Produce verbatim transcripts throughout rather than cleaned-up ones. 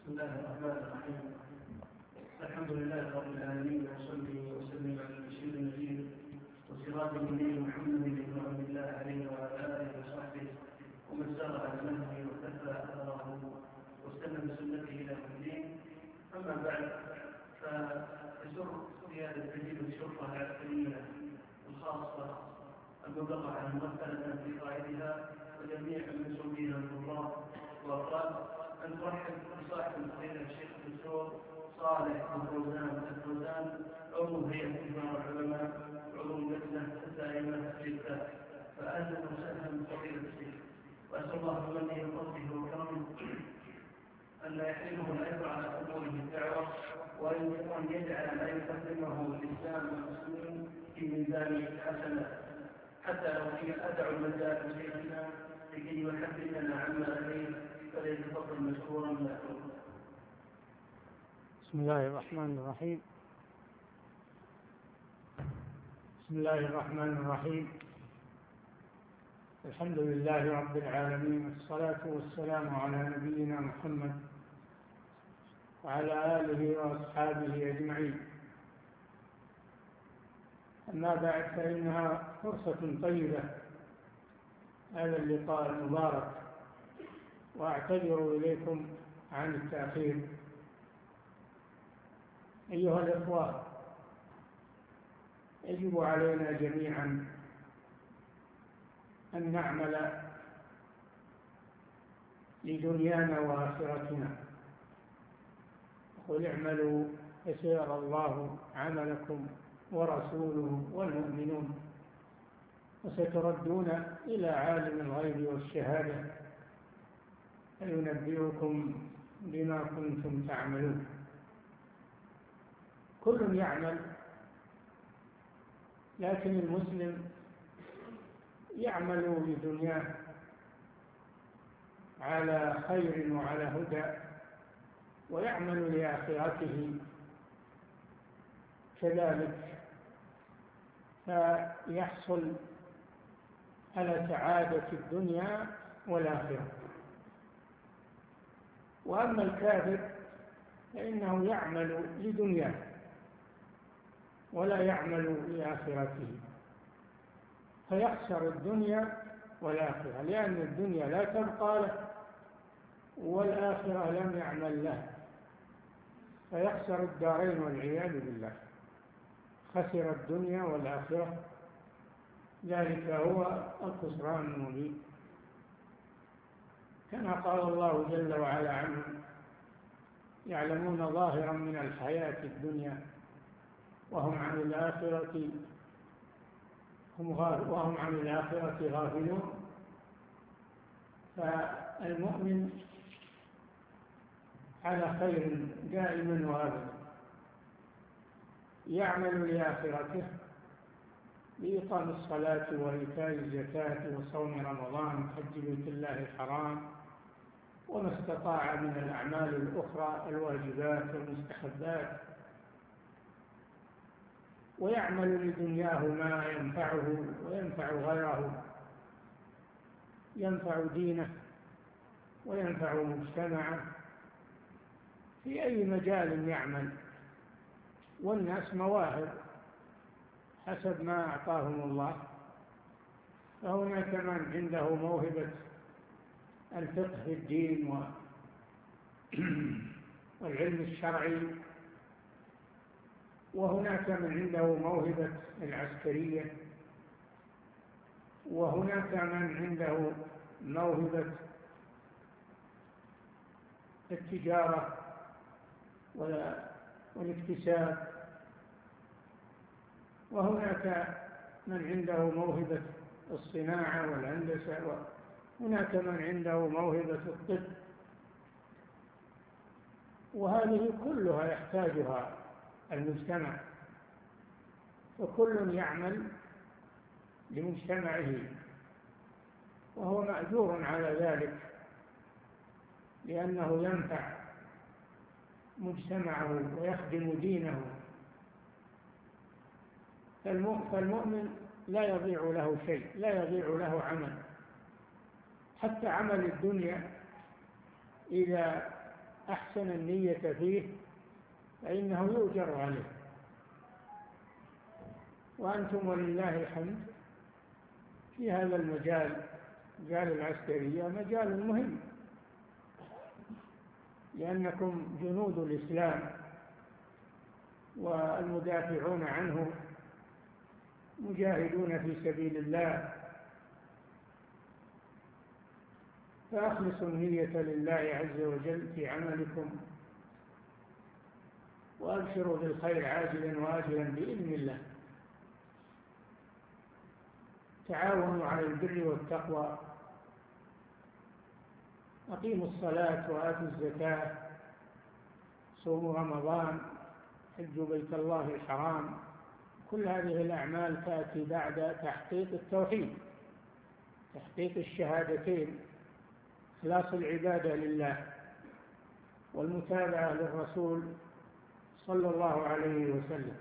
بسم الله الرحمن الرحيم. الحمد لله رب العالمين، وصلي وسلم على البشير النذير وسراج المنير محمد بن عبد الله عليه وعلى اله وصحبه ومن سار على نهجه وكفى اثره واستنى بسنته الى يوم الدين. اما بعد، فيسر زياده تجديد الشرطه العسكريه الخاصه المبلغه ممثله في قائدها وجميع المسؤولين الكبار وافراد أن ترحب بصاحب الفضيلة الشيخ الدكتور صالح بن فوزان الفوزان، عضو هيئة كبار العلماء، عضو اللجنة الدائمة للفتاة. فأهلا وسهلا بفضيلة الشيخ، وأسأل الله بمنه وفضله وكرمه أن لا يحرمه الأجر على قبوله الدعوة، وأن يجعل ما يقدمه الإسلام والمسلمين في ميزان حسنات، حتى لو أدعو المجال شيخنا لكي يحدثنا عما أليه فليتفضل مشكورا مأجورا. بسم الله الرحمن الرحيم. بسم الله الرحمن الرحيم. الحمد لله رب العالمين، والصلاة والسلام على نبينا محمد وعلى آله وأصحابه أجمعين. أما بعد، فإنها فرصة طيبة هذا اللقاء المبارك، وأعتذر إليكم عن التأخير. أيها الإخوة، يجب علينا جميعا أن نعمل لدنيانا وآخرتنا. قل اعملوا فسيرى الله عملكم ورسوله والمؤمنون، وستردون إلى عالم الغيب والشهادة فينبئكم بما كنتم تعملون. كل يعمل، لكن المسلم يعمل لدنياه على خير وعلى هدى، ويعمل لآخرته كذلك، فيحصل على سعادة الدنيا والآخرة. وأما الكافر فإنه يعمل لدنياه ولا يعمل لآخرته، فيخسر الدنيا والآخرة، لأن الدنيا لا تبقى له والآخرة لم يعمل له، فيخسر الدارين والعياذ بالله. خسر الدنيا والآخرة، ذلك هو الخسران المبين. كما قال الله جل وعلا عنهم: يعلمون ظاهرا من الحياة الدنيا وهم عن الآخرة هم وهم عن الآخرة غافلون. فالمؤمن على خير دائما وابدا، يعمل لآخرته بإقام الصلاة وإيتاء الزكاة وصوم رمضان وحج بيت الله الحرام وما استطاع من الأعمال الأخرى الواجبات والمستحبات، ويعمل لدنياه ما ينفعه وينفع غيره، ينفع دينه وينفع مجتمعه في أي مجال يعمل. والناس مواهب حسب ما أعطاهم الله، فهناك من عنده موهبة الفقه في الدين والعلم الشرعي، وهناك من عنده موهبة العسكرية، وهناك من عنده موهبة التجارة والاكتساب، وهناك من عنده موهبة الصناعة والهندسة، وهناك من عنده موهبة الطب، وهذه كلها يحتاجها المجتمع، وكل يعمل لمجتمعه وهو مأجور على ذلك، لأنه ينفع مجتمعه ويخدم دينه. فالمؤمن لا يضيع له شيء، لا يضيع له عمل، حتى عمل الدنيا إذا أحسن النية فيه فإنه يؤجر عليه. وأنتم ولله الحمد في هذا المجال، مجال العسكرية، مجال مهم، لأنكم جنود الإسلام والمدافعون عنه، مجاهدون في سبيل الله. فأخلصوا النية لله عز وجل في عملكم، وأبشروا بالخير عاجلا وآجلا بإذن الله. تعاونوا على البر والتقوى، أقيموا الصلاة وآتوا الزكاة، صوموا رمضان، حجوا بيت الله الحرام. كل هذه الأعمال تأتي بعد تحقيق التوحيد، تحقيق الشهادتين، إخلاص العبادة لله والمتابعة للرسول صلى الله عليه وسلم.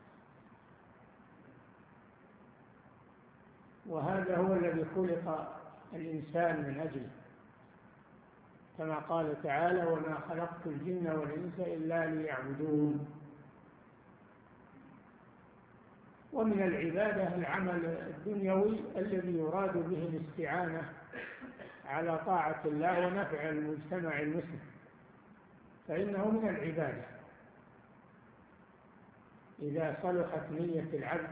وهذا هو الذي خلق الإنسان من أجله، كما قال تعالى: وما خلقت الجن والإنس إلا ليعبدون. ومن العبادة العمل الدنيوي الذي يراد به الاستعانة على طاعة الله ونفع المجتمع المسلم، فإنه من العبادة. إذا صلحت نية العبد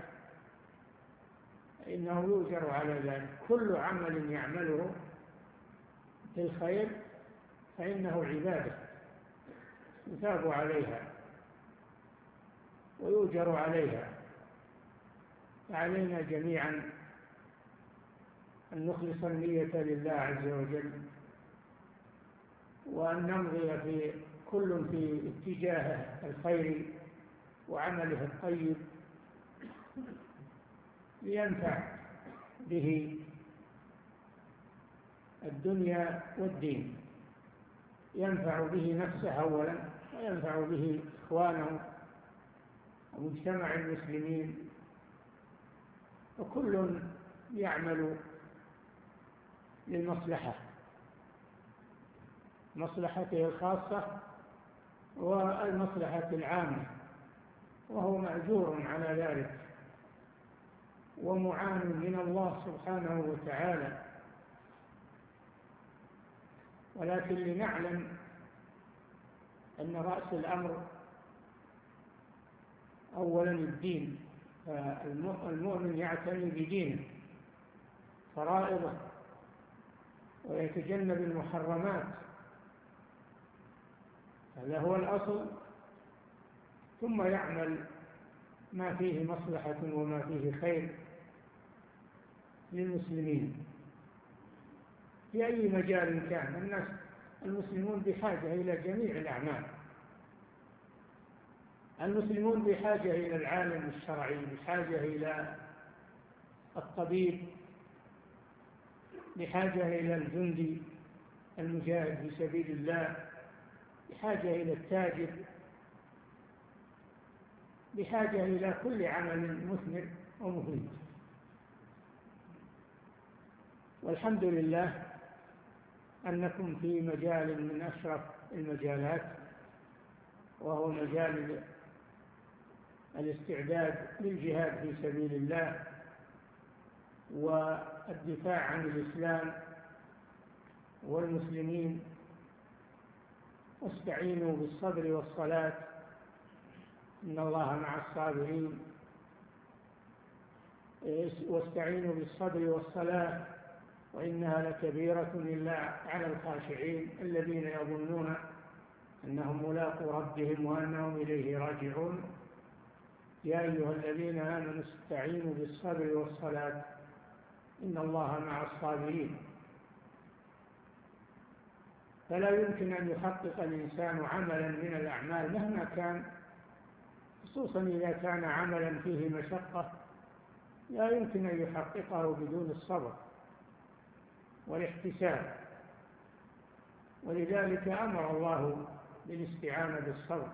فإنه يؤجر على ذلك. كل عمل يعمله في الخير فإنه عبادة يثاب عليها ويؤجر عليها. فعلينا جميعا أن نخلص النية لله عز وجل، وأن نمضي في كل في اتجاه الخير وعمله الطيب، لينفع به الدنيا والدين، ينفع به نفسه أولا، وينفع به إخوانه ومجتمع المسلمين، وكل يعمل للمصلحة، مصلحته الخاصة والمصلحة العامة، وهو مأجور على ذلك ومعان من الله سبحانه وتعالى. ولكن لنعلم أن رأس الأمر أولا الدين، فالمؤمن يعتني بدينه فرائضه ويتجنب المحرمات، هذا هو الأصل، ثم يعمل ما فيه مصلحة وما فيه خير للمسلمين في أي مجال كان. الناس المسلمون بحاجة إلى جميع الأعمال، المسلمون بحاجة إلى العالم الشرعي، بحاجة إلى الطبيب، بحاجة إلى الجندي المجاهد في سبيل الله، بحاجة إلى التاجر، بحاجة إلى كل عمل مثمر ومفيد. والحمد لله أنكم في مجال من أشرف المجالات، وهو مجال الاستعداد للجهاد في سبيل الله والدفاع عن الإسلام والمسلمين. واستعينوا بالصبر والصلاة إن الله مع الصابرين. واستعينوا بالصبر والصلاة وإنها لكبيرة إلا على الخاشعين الذين يظنون أنهم ملاقو ربهم وأنهم إليه راجعون. يا أيها الذين آمنوا استعينوا بالصبر والصلاة إن الله مع الصابرين. فلا يمكن أن يحقق الإنسان عملا من الأعمال مهما كان، خصوصا إذا كان عملا فيه مشقة، لا يمكن أن يحققه بدون الصبر والاحتساب. ولذلك أمر الله بالاستعانة بالصبر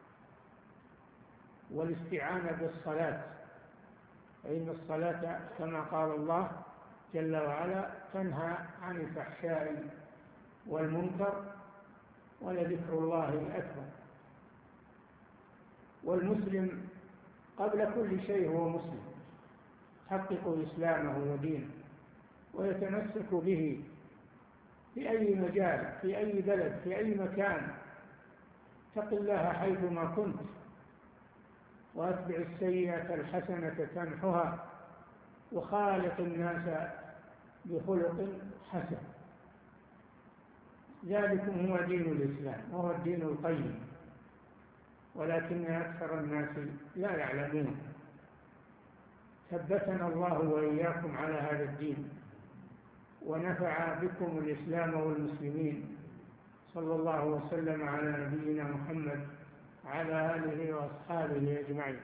والاستعانة بالصلاة، فإن الصلاة كما قال الله جل وعلا تنهى عن الفحشاء والمنكر ولذكر الله أكبر. والمسلم قبل كل شيء هو مسلم، يحقق إسلامه ودينه ويتمسك به في أي مجال، في أي بلد، في أي مكان. اتق الله حيثما كنت، وأتبع السيئة الحسنة تمحها، وخالق الناس بخلق حسن. ذلكم هو دين الإسلام، وهو الدين القيم، ولكن أكثر الناس لا يعلمون. ثبتنا الله وإياكم على هذا الدين، ونفع بكم الإسلام والمسلمين. صلى الله وسلم على نبينا محمد وعلى آله وأصحابه أجمعين.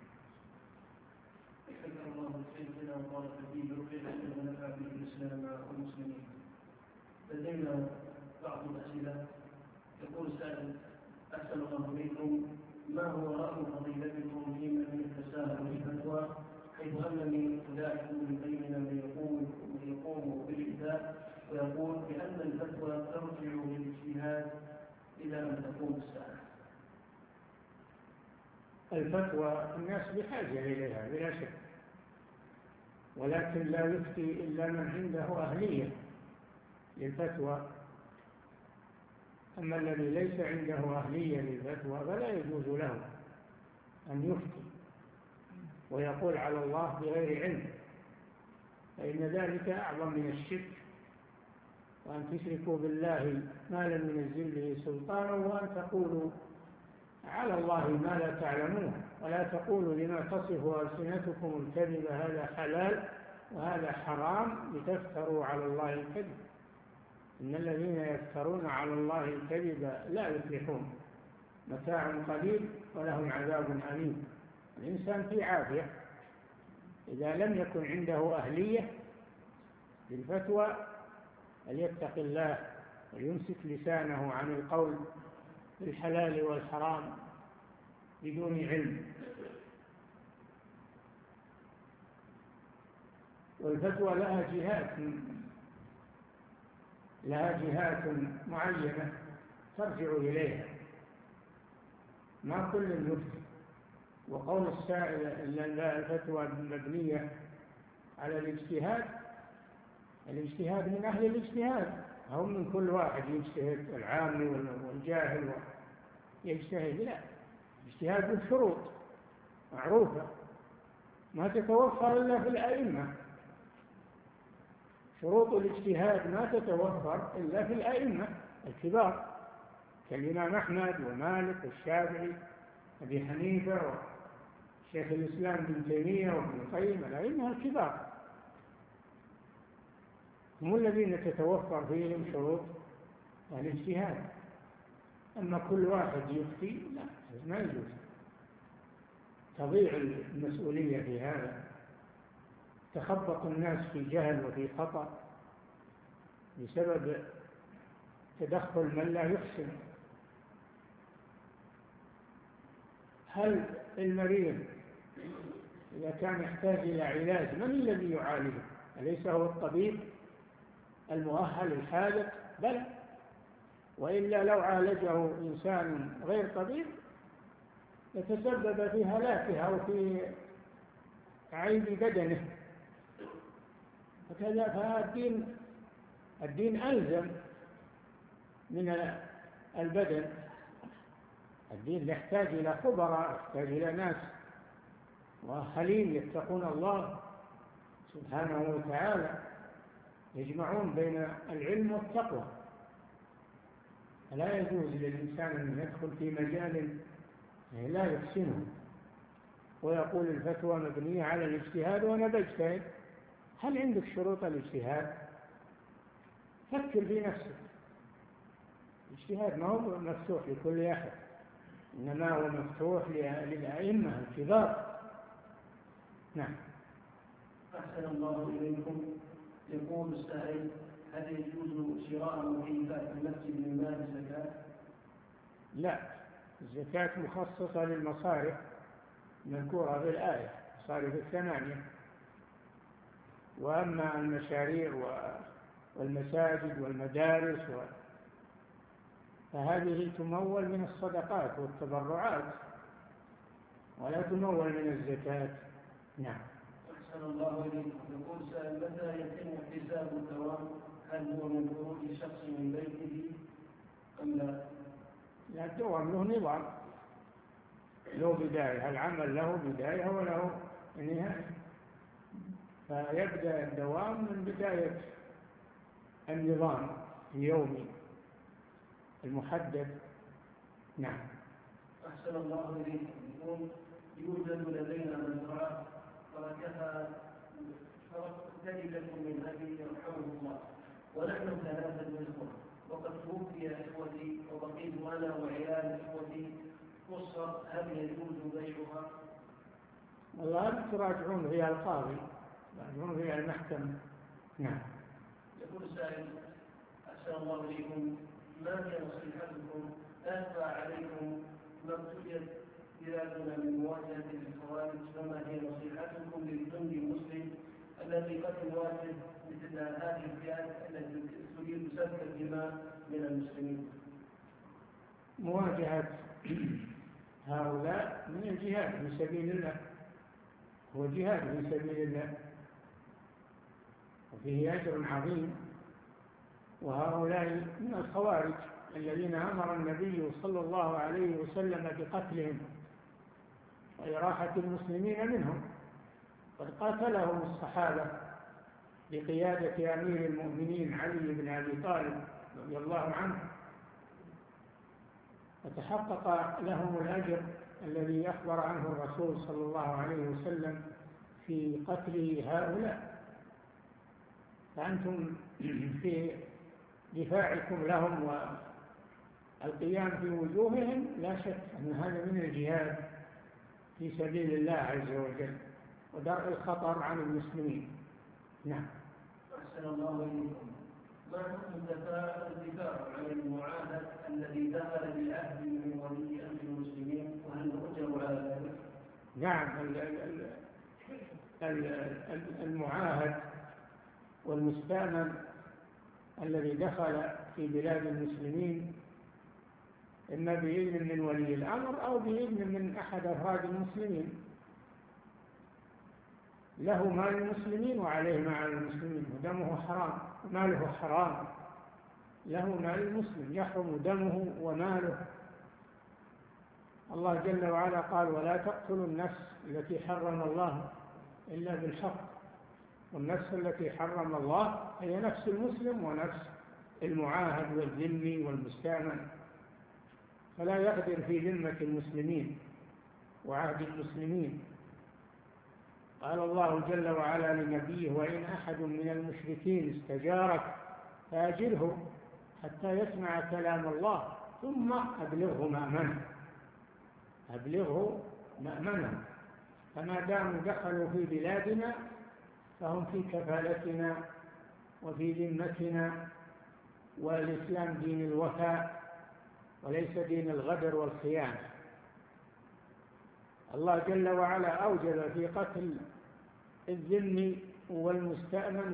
شكر الله سيدنا وبارك فيه وخير ونفع به الإسلام والمسلمين. لدينا بعض الأسئلة. يقول السائل: أحسن الله إليكم، ما هو رأي فضيلتكم في من يتساهل في الفتوى، حيث أنني ألاحظ من بيننا من يقوم يقوم بالإفتاء ويقول بأن الفتوى ترجع للاجتهاد إلى أن تقوم الساعة؟ الفتوى الناس بحاجة إليها بلا شك، ولكن لا يفتي إلا من عنده أهلية للفتوى. أما الذي ليس عنده أهلية للفتوى فلا يجوز له أن يفتي ويقول على الله بغير علم، فإن ذلك أعظم من الشرك، وأن تشركوا بالله ما لم ينزل به سلطانا، وأن تقولوا على الله ما لا تعلمون، ولا تقولوا لما تصف ألسنتكم الكذب هذا حلال وهذا حرام لتفتروا على الله الكذب. إن الذين يفترون على الله الكذب لا يفلحون، متاع قليل ولهم عذاب أليم. الإنسان في عافية إذا لم يكن عنده أهلية للفتوى فليتق الله ويمسك لسانه عن القول بالحلال والحرام بدون علم. والفتوى لها جهات لها جهات معينة ترجع إليها، ما كل يفتي. وقول السائل أن الفتوى مبنية على الاجتهاد، الاجتهاد من أهل الاجتهاد، هم من كل واحد يجتهد، العام والجاهل يجتهد. لا، الاجتهاد بالشروط معروفة ما تتوفر إلا في الأئمة. شروط الاجتهاد ما تتوفر إلا في الأئمة الكبار كالإمام أحمد ومالك والشافعي أبي حنيفة وشيخ الإسلام بن تيمية وابن القيم، الأئمة الكبار هم الذين تتوفر فيهم شروط الاجتهاد. أما كل واحد يفتي لا، ما يجوز، تضيع المسؤولية في هذا، تخبط الناس في جهل وفي خطأ بسبب تدخل من لا يحسن. هل المريض إذا كان يحتاج إلى علاج من الذي يعالجه؟ أليس هو الطبيب المؤهل الحاذق؟ بلى، وإلا لو عالجه إنسان غير طبيب يتسبب في هلاكه أو في عيب بدنه. فكذا فالدين الدين ألزم من البدن. الدين يحتاج إلى خبراء، يحتاج إلى ناس مؤهلين يتقون الله سبحانه وتعالى، يجمعون بين العلم والتقوى. فلا يجوز للإنسان أن يدخل في مجال لا يحسنه ويقول الفتوى مبنية على الاجتهاد وأنا بجتهد. هل عندك شروط الاجتهاد؟ فكر في نفسك. الاجتهاد ما هو مفتوح لكل أحد، إنما هو مفتوح للأئمة الكبار. نعم. أحسن الله إليكم. يقول السائل: هل يجوز شراء مضيفات المسجد من مال زكاة؟ لا، الزكاة مخصصة للمصارف المذكورة في الآية، مصارف الثمانية. وأما المشاريع والمساجد والمدارس فهذه تمول من الصدقات والتبرعات ولا تمول من الزكاة. نعم. أحسن الله إليكم. يقول سائل: متى يتم احتساب الدوام؟ هل هو من خروج شخص من بيته أم لا؟ لا، الدوام له نظام، له بداية، العمل له بداية وله نهاية، فيبدأ الدوام من بداية النظام اليومي المحدد. نعم. أحسن الله إليكم. يقول: يوجد لدينا مزرعة تركها تركة من أبي رحمه الله، ونحن ثلاثة إخوة، وقد توفي إخوتي وبقيت أنا وعيال إخوتي قصر، هل يجوز بيعها؟ والله تراجعون فيها القاضي، تراجعون فيها المحكمة. نعم. يقول سائل: أحسن الله إليكم، ما هي نصيحتكم؟ أخفى عليكم ما ابتليت بلادنا من مواجهة الخوارج، فما هي نصيحتكم للجندي المسلم الذي قد يواجه مثل هذه الفئات التي تريد سفك الدماء من المسلمين؟ مواجهة هؤلاء من الجهاد في سبيل الله، هو جهاد في سبيل الله وفيه أجر عظيم. وهؤلاء من الخوارج الذين أمر النبي صلى الله عليه وسلم بقتلهم وإراحة المسلمين منهم، قد قاتلهم الصحابة بقيادة أمير المؤمنين علي بن أبي طالب رضي الله عنه، وتحقق لهم الأجر الذي أخبر عنه الرسول صلى الله عليه وسلم في قتل هؤلاء. فأنتم في دفاعكم لهم والقيام في وجوههم لا شك أن هذا من الجهاد في سبيل الله عز وجل ودرء الخطر عن المسلمين. نعم. أحسن الله إليكم. ما حكم الدفاع عن المعاهد الذي دخل بالعهد من ولي أمر المسلمين، وهل نؤجر على ذلك؟ نعم. المعاهد والمستأمن الذي دخل في بلاد المسلمين إما بإذن من ولي الأمر أو بإذن من أحد أفراد المسلمين، له مال المسلمين وعليه مال المسلمين ودمه حرام وماله حرام. له مال المسلم يحرم دمه وماله. الله جل وعلا قال: ولا تقتلوا النفس التي حرم الله إلا بالحق، والنفس التي حرم الله هي نفس المسلم ونفس المعاهد والذمي والمستأمن، فلا يقدر في ذمة المسلمين وعهد المسلمين. قال الله جل وعلا لنبيه: وإن أحد من المشركين استجارك فأجره حتى يسمع كلام الله ثم أبلغه مأمنه. أبلغه مأمنه. فما داموا دخلوا في بلادنا فهم في كفالتنا وفي ذمتنا، والإسلام دين الوفاء وليس دين الغدر والخيانة. الله جل وعلا أوجب في قتل الذمي والمستأمن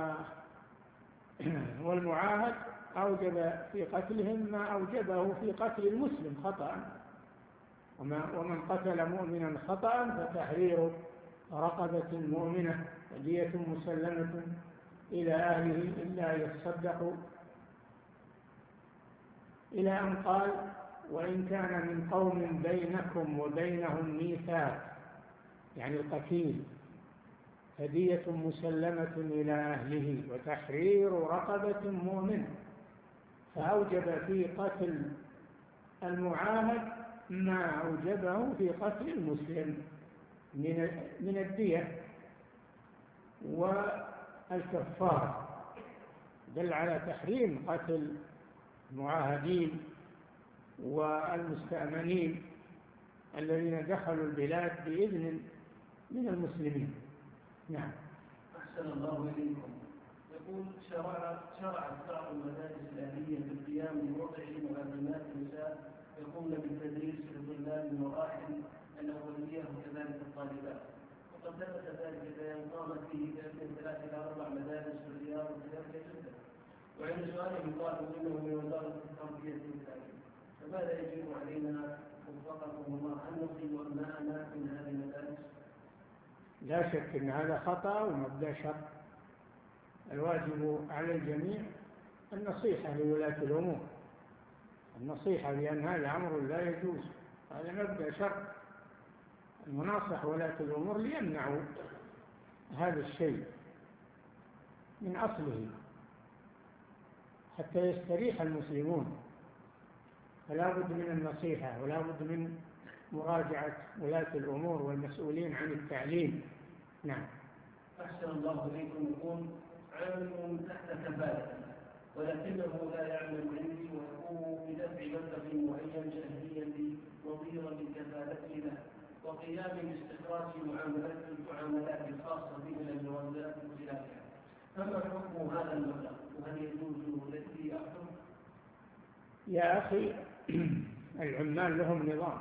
والمعاهد، أوجب في قتلهم ما أوجبه في قتل المسلم خطأ، ومن قتل مؤمنا خطأ فتحرير رقبة مؤمنة ودية مسلمة إلى أهله إلا يصدقوا، إلى أن قال: وإن كان من قوم بينكم وبينهم ميثاق، يعني القتيل، فدية مسلمة إلى أهله وتحرير رقبة مؤمنة. فأوجب في قتل المعاهد ما أوجبه في قتل المسلم من الدية والكفار، دل على تحريم قتل المعاهدين والمستأمنين الذين دخلوا البلاد بإذن من المسلمين. نعم. أحسن الله إليكم. يقول: شرع شرعت بعض المدارس الأهلية في القيام بوضع معلمات النساء يقومن بالتدريس لطلاب المراحل الأولية وكذلك الطالبات، وقد ثبت ذلك بأن قامت به من ثلاث إلى أربع مدارس في الرياض وكذلك جدة، وعند سؤالهم قالوا إنه من وزارة التربية والتعليم. فماذا يجب علينا وفقكم الله أن نخرج أبناءنا من هذه المدارس؟ لا شك أن هذا خطأ ومبدأ شر. الواجب على الجميع النصيحة لولاة الأمور، النصيحة بأن هذا أمر لا يجوز، هذا مبدأ شر. المناصح ولاة الأمور ليمنعوا هذا الشيء من أصله حتى يستريح المسلمون. فلا بد من النصيحة ولا بد من مراجعة ولاة الأمور والمسؤولين عن التعليم. نعم. أحسن الله إليكم. يكون عامل تحت كفالة ولكنه لا يعمل عندي ويقوم بدفع مبلغ معين شهريا نظيرا لكفالته له وقيام باستخراج معاملات المعاملات الخاصة به من الجوازات وخلافها. فما حكم هذا المبلغ وهل يجوز الذي أحكم؟ يا أخي العمال لهم نظام،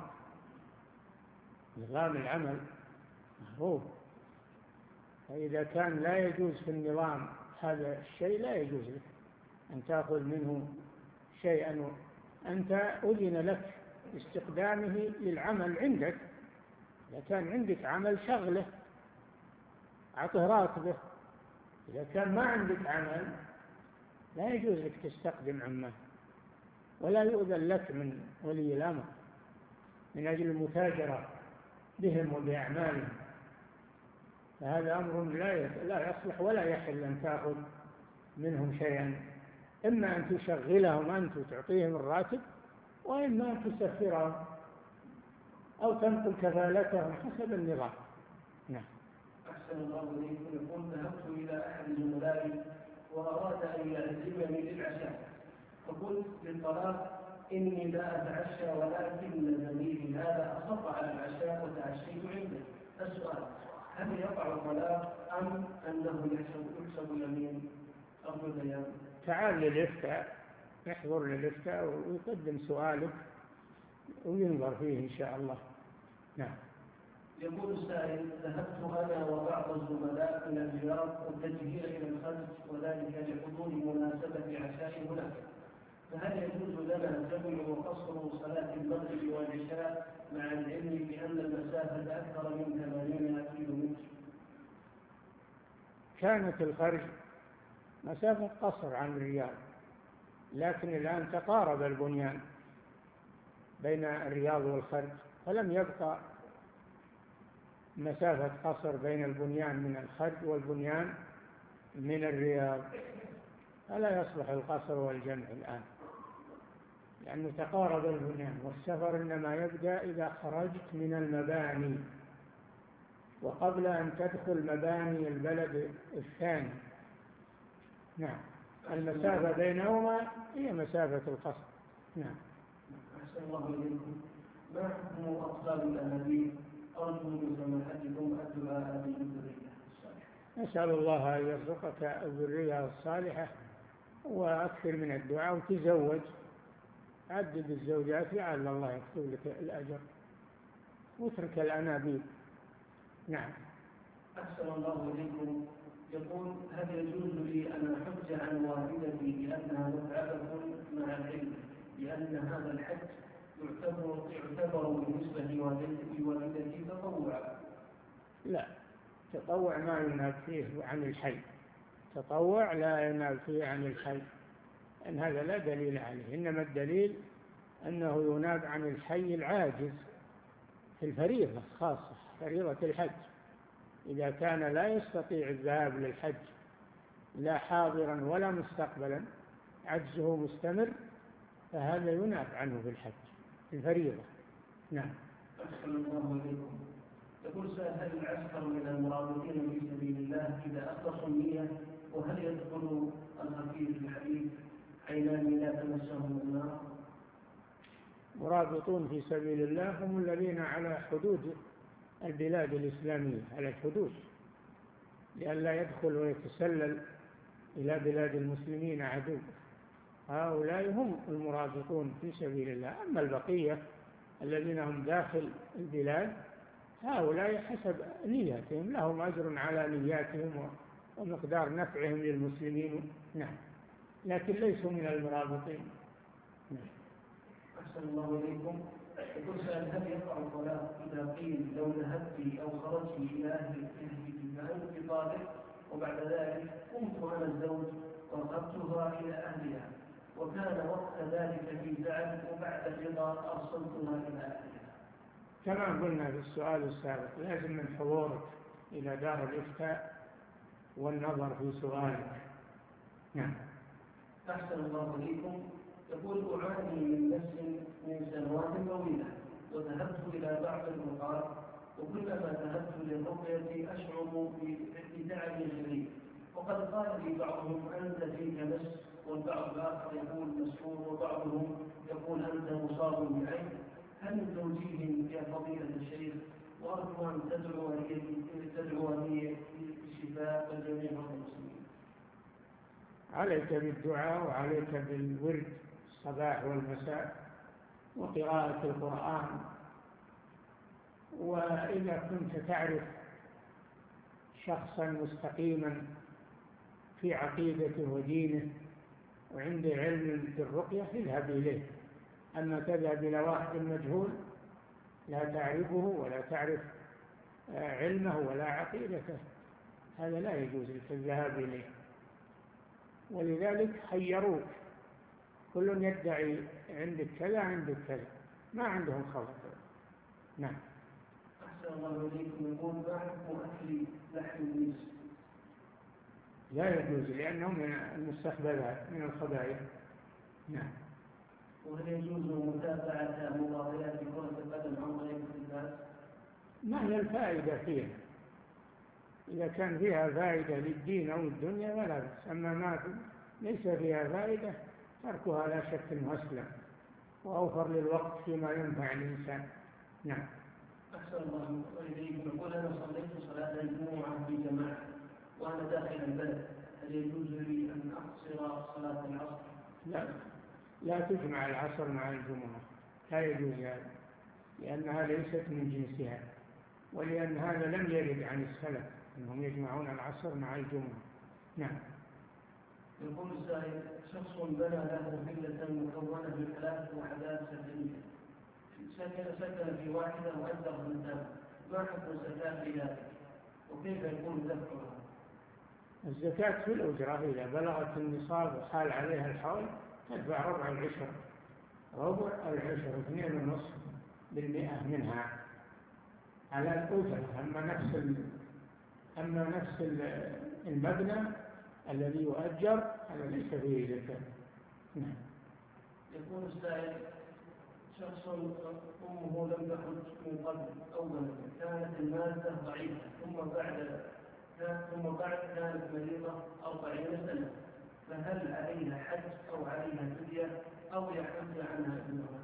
نظام العمل معروف، فإذا كان لا يجوز في النظام هذا الشيء لا يجوز لك أن تأخذ منه شيئا. أنت أذن لك استخدامه للعمل عندك، إذا كان عندك عمل شغله أعطه راتبه، إذا كان ما عندك عمل لا يجوز لك تستخدم عمال، ولا يؤذن لك من ولي الأمر من أجل المتاجرة بهم وبأعمالهم. فهذا أمر لا يصلح ولا يحل أن تأخذ منهم شيئا، إما أن تشغلهم أنت وتعطيهم الراتب، وإما أن تسفرهم أو تنقل كفالتهم حسب النظام. نعم. أحسن الله إليكم. يقول ذهبت إلى أحد زملائي وأراد أن يعزمني للعشاء، فقلت للطلاق إني لا أتعشى ولكن زميلي هذا أصر على العشاء وتعشيت عنده. السؤال: هل يقع الطلاق أم أنه يحسب يمين؟ أرجو البيان. تعال للإفتاء، احضر للإفتاء ويقدم سؤالك وينظر فيه إن شاء الله. نعم. يقول السائل: ذهبت أنا وبعض الزملاء إلى الرياض والتجهيز إلى الخارج وذلك لحضور مناسبة عشاء هناك، فهل يجوز لنا جمع وقصر صلاة المغرب والعشاء مع العلم بأن المسافة أكثر من ثمانين كيلو متر؟ كانت الخرج مسافة قصر عن الرياض، لكن الآن تقارب البنيان بين الرياض والخرج، فلم يبقى مسافة قصر بين البنيان من الخرج والبنيان من الرياض، فلا يصلح القصر والجمع الآن لأنه تقارب البنيان. والسفر إنما يبدأ إذا خرجت من المباني وقبل أن تدخل مباني البلد الثاني. نعم. المسافة بينهما هي مسافة القصر. نعم. أحسن الله إليكم. ما حكم أطفال الأنابيب؟ أرجو من سماحتكم الدعاء بالذرية الصالحة. نسأل الله أن يرزقك الذرية الصالحة وأكثر من الدعاء، وتزوج، عدد الزوجات لعل الله يكتب لك الأجر، واترك الأنابيب. نعم. أحسن الله إليكم. يقول: هل يجوز لي أن أحج عن والدتي لأنها متعبة مع العلم لأن هذا الحج يعتبر يعتبر بالنسبة لوالدتي تطوعا؟ لا، تطوع ما يناب فيه عن الحي، تطوع لا يناب فيه عن الحي، إن هذا لا دليل عليه، إنما الدليل أنه يناب عن الحي العاجز في الفريضة خاصة، فريضة الحج، إذا كان لا يستطيع الذهاب للحج لا حاضرا ولا مستقبلا، عجزه مستمر، فهذا يناب عنه في الحج في الفريضة. نعم. أحسن الله إليكم. يقول سائل: هل العسكر من المرابطين في سبيل الله إذا أخلصوا النية؟ وهل يدخل الخفيف في الحديث عينان لا تمسهم النار؟ مرابطون في سبيل الله هم الذين على حدود البلاد الإسلامية، على الحدود، لئلا يدخل ويتسلل إلى بلاد المسلمين عدو، هؤلاء هم المرابطون في سبيل الله. أما البقية الذين هم داخل البلاد هؤلاء حسب نياتهم، لهم أجر على نياتهم ومقدار نفعهم للمسلمين. نعم. لكن ليسوا من المرابطين. نعم. أحسن الله إليكم. يقول سؤال: هل يقع الطلاق إذا قيل لو ذهبت أو خرجت إلى أهلك فأنت طالق، وبعد ذلك قمت أنا الزوج وأخذتها إلى أهلها وكان وقت ذلك في زعل، وبعد الرضا أرسلتها إلى أهلها؟ كما قلنا في السؤال السابق، لازم من حضورك إلى دار الإفتاء والنظر في سؤالك. نعم. أحسن الله إليكم. يقول: أعاني من نفس من سنوات طويلة، وذهبت إلى بعض الرقاة، وكلما ذهبت للرقية أشعر بتعب شديد، وقد قال لي بعضهم: أنت فيك مس، والبعض الآخر يقول مسحور، وبعضهم يقول أنت مصاب بعين. هل من توجيه يا فضيلة الشيخ؟ وأرجو أن تدعو لي تدعو لي بالشفاء والجميع المسلمين. عليك بالدعاء، وعليك بالورد الصباح والمساء وقراءة القرآن. وإذا كنت تعرف شخصا مستقيما في عقيدته ودينه وعنده علم بالرقية اذهب إليه. أما تذهب إلى واحد مجهول لا تعرفه ولا تعرف علمه ولا عقيدته، هذا لا يجوز لك الذهاب إليه. ولذلك حيروك، كل يدعي عندك كذا عندك كذا، ما عندهم خبر. نعم. أحسن الله إليكم. يقول: ما حكم أكل لحم الميز؟ لا يجوز، لأنه من المستخبثات من الخبائث. نعم. وهل يجوز متابعة مباريات كرة القدم عن طريق التلفاز؟ ما هي الفائدة فيها؟ إذا كان فيها فائدة للدين أو الدنيا ولا بأس، أما ما ليس فيها فائدة تركها لا شك أنه أسلم وأوفر للوقت فيما ينفع الإنسان. نعم. أحسن الله إليكم. يقول: أنا صليت صلاة الجمعة في جماعة وأنا داخل البلد، هل يجوز لي أن أقصر صلاة العصر؟ لا، لا تجمع العصر مع الجمعة، لا يجوز هذا، لأنها ليست من جنسها، ولأن هذا لم يرد عن السلف أنهم يجمعون العصر مع الجمعة. نعم. يقول السائل: شخص بنى له فيلة مكونة من ثلاث وحدات سكنية، سكن سكن في واحدة وأجر من ذلك، ما حكم الزكاة في ذلك؟ وكيف يكون دفعها؟ الزكاة في الأجرة إذا بلغت النصاب وحال عليها الحول تدفع ربع العشر، ربع العشر اثنين ونصف بالمئة منها على الأجرة. أما نفس أما نفس المبنى الذي يؤجر هذا ليس فيه زكاة. نعم. يقول السائل: شخص أمه لم تخرج من قبل، أولا كانت المادة ضعيفة، ثم بعد ثم بعد كانت مريضة أربعين سنة، فهل عليها حج أو عليها فدية أو يحج عنها ابنها؟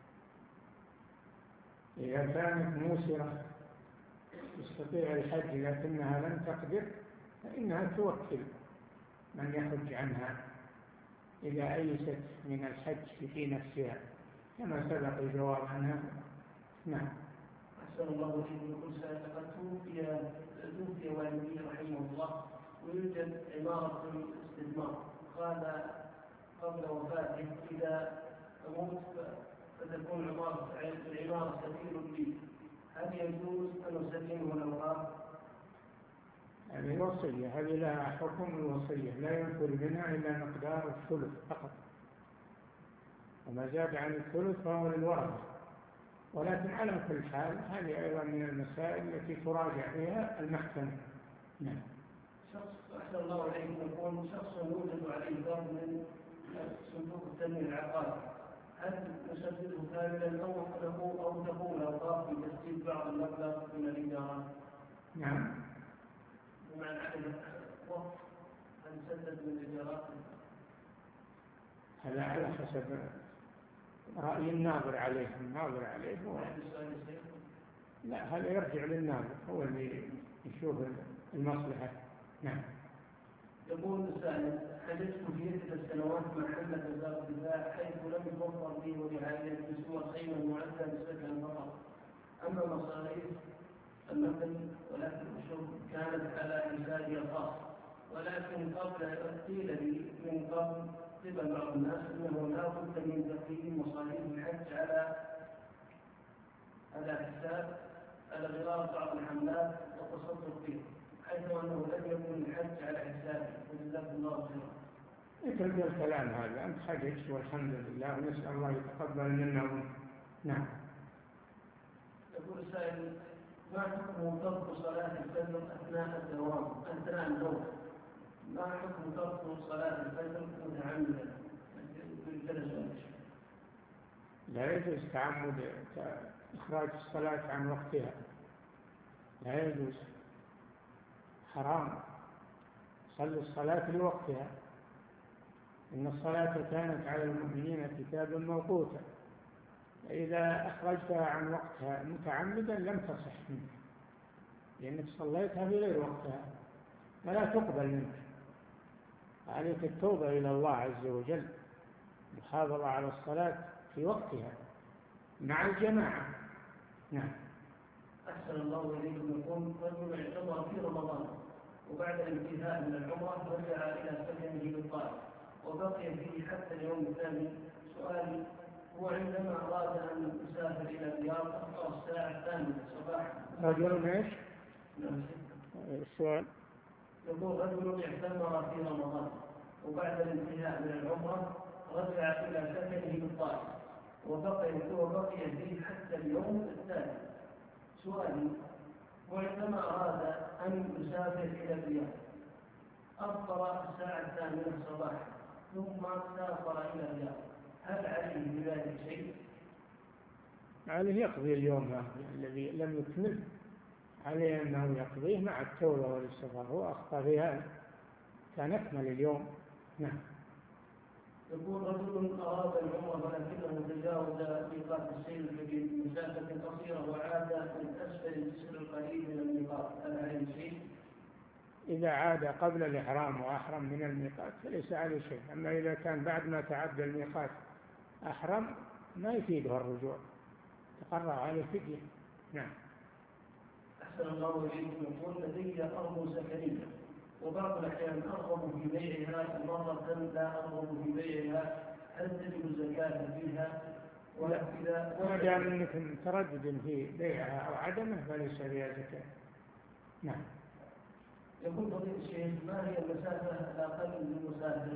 إذا كانت موسرة تستطيع الحج لكنها لم تقدر فإنها توكل من يحج عنها إذا أيست من الحج في نفسها، كما سبق الجواب عنها. نعم. أحسن الله إليكم. يقول: قد توفي توفي والدي رحمه الله، ويوجد عمارة الاستثمار، قال قبل وفاته: إذا أموت فتكون عمارة العمارة سبيل لي، هل يجوز أن أسلمه الأوراق؟ هذه وصية، هذه لها حكم الوصية، لا ينفر منها إلا مقدار الثلث فقط، وما زاد عن الثلث فهو للورثة. ولكن على كل حال هذه أيضا من المسائل التي تراجع فيها المحكمة. نعم. شخص أحسن الله عليكم. يكون شخص يوجد عليه ضرب من صندوق التنمية العقاري، هل نسدده كاملا أو تقول أو تقول أوقاف بتسديد بعض المبلغ من الإدارة؟ نعم. بمعنى عدم وقف أن نسدد من الإدارات؟ هذا على حسب رأي الناظر عليه. الناظر عليه هو لا، هذا يرجع للناظر، هو اللي يشوف المصلحة. نعم. يقول السائل: حدثت في عدة السنوات مع حملة وزارة الدفاع، حيث لم يوفر لي ولعائلتي بسوى خيمة معدة للسكن فقط، أما مصاريف المنزل ولكن الشرب كانت على حسابي الخاص، ولكن قبل قيل لي من قبل قبل بعض الناس أنه لا بد من تقييم مصاريف الحج على على حساب على غرار بعض الحملات والتصدق فيه، حيث أنه لم يكن الحج على حسابه. وجزاكم الله خيرا. اترك الكلام هذا، أنت حججت والحمد لله، ونسأل الله يتقبل منا. نعم. يقول السائل: ما حكم ترك صلاة الفجر أثناء الدوام أثناء النوم؟ ما حكم ترك صلاة الفجر متعمدا؟ لا يجوز تعمد إخراج الصلاة عن وقتها، لا يجوز، حرام. صلوا الصلاة لوقتها، إن الصلاة كانت على المؤمنين كتابا موقوتا، فإذا أخرجتها عن وقتها متعمدا لم تصح منك، لأنك صليتها بغير وقتها فلا تقبل منك. عليك التوبة إلى الله عز وجل، محافظة على الصلاة في وقتها مع الجماعة. نعم. أحسن الله إليكم. يقول: رجل اعتمر في رمضان وبعد الانتهاء من العمرة رجع إلى سكنه بالطائف وبقي فيه حتى اليوم الثاني. سؤالي: هو عندما أراد أن يسافر إلى الرياض أخر الساعة الثامنة صباحا. رجل ايش؟ نعم. السؤال: يقول: رجل اعتمر في رمضان وبعد الانتهاء من العمرة رجع إلى سكنه بالطائف وبقي وبقي فيه حتى اليوم الثاني. سؤالي: وعندما أراد أن يسافر إلى الرياض أفطر الساعة الثامنة صباحا ثم سافر إلى الرياض، هل عليه بذلك شيء؟ عليه يقضي اليوم الذي لم يكمل، عليه أنه يقضيه مع التوبة والاستغفار، هو أخطأ في هذا، كان أكمل اليوم. نعم. يقول: رجل أراد العمرة ولكنه تجاوز ميقات السير بمسافة قصيرة وعاد من أسفل الجسر القريب من الميقات، هل عليه شيء؟ إذا عاد قبل الإحرام وأحرم من الميقات فليس عليه شيء، أما إذا كان بعد ما تعدى الميقات أحرم ما يفيده الرجوع، تقرر عليه فدية. نعم. أحسن الله إليكم. يقول: لدي أرض سكنية وبعض الأحيان أرغب في بيعها ومرة لا أرغب في بيعها، هل تجب زكاة فيها؟ وإذا ما دام أنك متردد في بيعها أو عدمه فليس فيها زكاة. نعم. يقول فضيلة الشيخ: ما هي المسافة الأقل للمسافر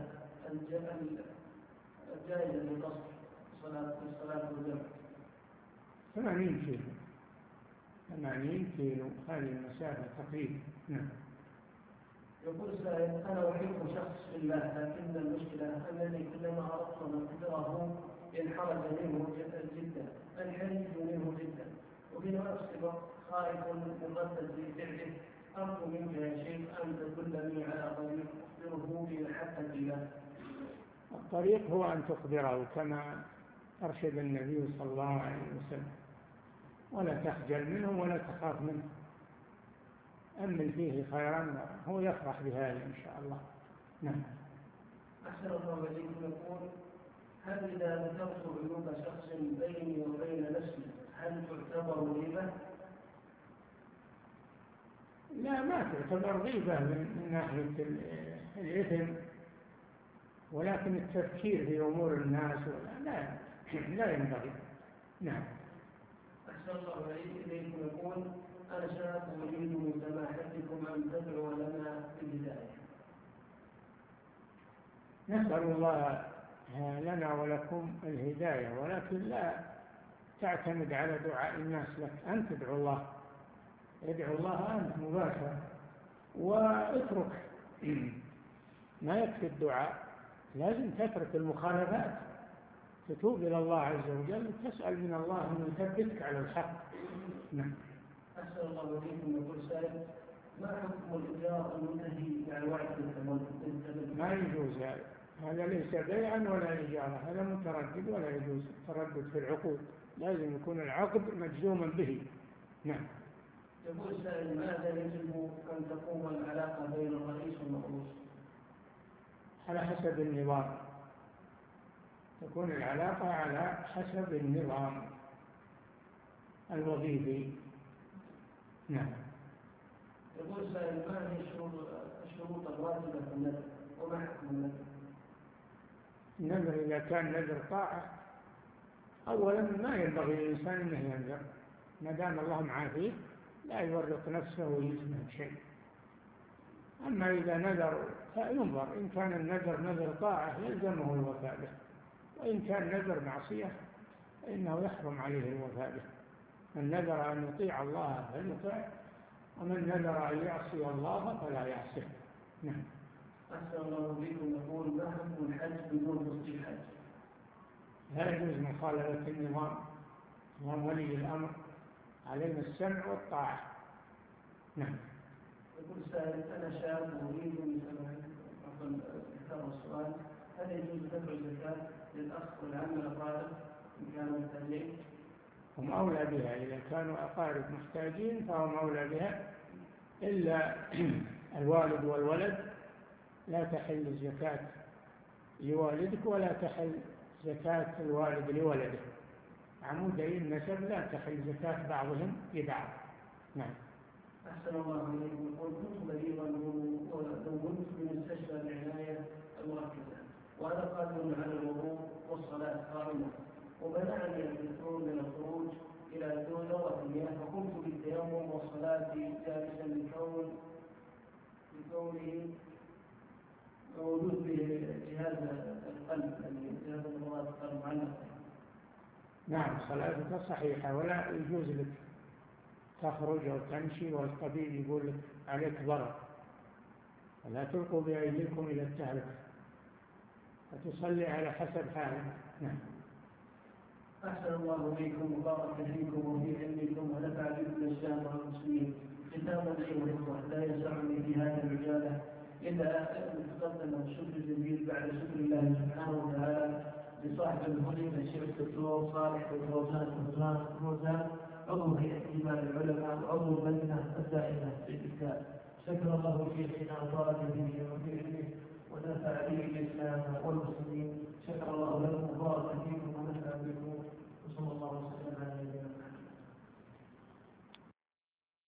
الجائزة للقصر صلاة الصلاة والجمع؟ ثمانين كيلو، ثمانين كيلو هذه المسافة تقريبا. نعم. يقول السائل: أنا أحب شخص في الله، لكن المشكلة أنني كلما أردت أن أقدره انحرج منه جدا، انحرج منه جدا، وفي نفس الوقت خائف من ردة فعله. أرجو منك يا شيخ أن تدلني على طريق أخبره بمحبة الله. الطريق هو أن تخبره كما أرشد النبي صلى الله عليه وسلم، ولا تخجل منه ولا تخاف منه، أمن فيه خيرا هو يفرح بهذا إن شاء الله. نعم. أحسن الله إليكم. يقول: هل إذا ذكرت عيوب شخص بيني وبين نفسي هل تعتبر غيبة؟ لا، ما تعتبر غيبة من ناحية الإثم، ولكن التفكير في أمور الناس لا لا ينبغي. نعم. أحسن الله إليكم. يقول: أنا شاب أريد من سماحتكم أن تدعو لنا بالهداية. نسأل الله لنا ولكم الهداية، ولكن لا تعتمد على دعاء الناس لك، أنت تدعو الله، ادعو الله أنت مباشرة، واترك ما يكفي الدعاء، لازم تترك المخالفات، تتوب إلى الله عز وجل وتسأل من الله أن يثبتك على الحق. نعم. أحسن الله إليكم. يقول سائل: ما حكم الإيجار المنتهي مع الوعد بالثمن؟ ما يجوز هذا، هذا ليس بيعا ولا إيجارا، هذا متردد ولا يجوز التردد في العقود، لازم يكون العقد مجزوما به. نعم. يقول السائل: ماذا يجب أن تقوم العلاقة بين الرئيس والمرؤوس؟ على حسب النظام، تكون العلاقة على حسب النظام الوظيفي. نعم. يقول السائل: ما هي الشروط الشروط الواجبة في الندب وما حكم الندب؟ النذر إذا كان نذر طاعة أولا ما ينبغي للإنسان أنه ينذر، ما دام الله معافيه لا يورط نفسه ويجمع شيء. أما إذا نذر فينظر، إن كان النذر نذر طاعة يلزمه الوفاء به، وإن كان نذر معصية فإنه يحرم عليه الوفاء به. من نذر أن يطيع الله فليطع، ومن نذر أن يعصي الله فلا يعصيه. نعم. أحسن الله بكم. يقول ما حكم الحج بدون وصف الحج؟ لا يجوز مخالفة النظام، نظام ولي الأمر، علينا السمع والطاعة. نعم. يقول سائل أنا شاب أريد مثلا كتاب السؤال، هل يجوز دفع الزكاة للأخ والعم الأقارب إن كانوا محتاجين؟ هم أولى بها، إذا كانوا أقارب محتاجين فهم أولى بها، إلا الوالد والولد لا تحل الزكاة لوالدك ولا تحل زكاة الوالد لولده، عمودي النسب لا تحل زكاة بعضهم لبعض. نعم. أحسن الله عليكم. يقول كنت مريضا وكنت في مستشفى العناية المركزة، وأنا قادر على الوضوء والصلاة قائمة، ومنعني الدكتور من الخروج إلى دورة المياه، فقمت بالتيمم والصلاة جالسا لكون لكونه موجود به جهاز القلب، يعني جهاز نبضات القلب معلق. نعم، صلاتك صحيحة ولا يجوز لك تخرج أو تمشي والطبيب يقول لك عليك ضرر، ولا تلقوا بأيديكم إلى التهلكة، فتصلي على حسب حالك. نعم. أحسن الله بكم وبارك فيكم وفي علمكم ونفع بكم الإسلام والمسلمين. ختاما أيها الإخوة، لا يسعني في هذه الرجالة إلا أن تقدم الشكر الجزيل بعد شكر الله سبحانه وتعالى لصاحب الهدى الشيخ الدكتور صالح بن فوزان فوزان عضو هيئة كبار العلماء وعضو اللجنة الدائمة للإفتاء. شكر الله شيخنا وبارك فيه وفي علمه ونفع به الإسلام والمسلمين. شكر الله لكم وبارك فيكم.